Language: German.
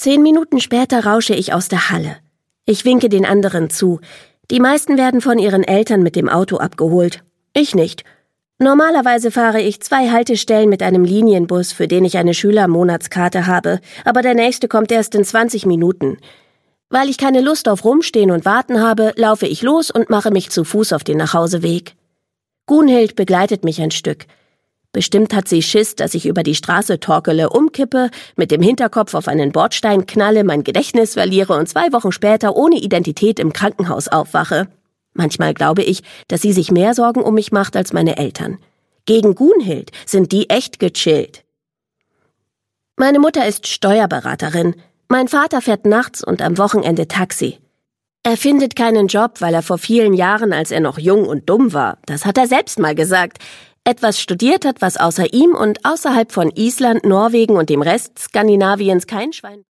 10 Minuten später rausche ich aus der Halle. Ich winke den anderen zu. Die meisten werden von ihren Eltern mit dem Auto abgeholt. Ich nicht. Normalerweise fahre ich 2 Haltestellen mit einem Linienbus, für den ich eine Schülermonatskarte habe, aber der nächste kommt erst in 20 Minuten. Weil ich keine Lust auf Rumstehen und Warten habe, laufe ich los und mache mich zu Fuß auf den Nachhauseweg. Gunhild begleitet mich ein Stück. Bestimmt hat sie Schiss, dass ich über die Straße torkele, umkippe, mit dem Hinterkopf auf einen Bordstein knalle, mein Gedächtnis verliere und 2 Wochen später ohne Identität im Krankenhaus aufwache. Manchmal glaube ich, dass sie sich mehr Sorgen um mich macht als meine Eltern. Gegen Gunhild sind die echt gechillt. Meine Mutter ist Steuerberaterin. Mein Vater fährt nachts und am Wochenende Taxi. Er findet keinen Job, weil er vor vielen Jahren, als er noch jung und dumm war, das hat er selbst mal gesagt, etwas studiert hat, was außer ihm und außerhalb von Island, Norwegen und dem Rest Skandinaviens kein Schwein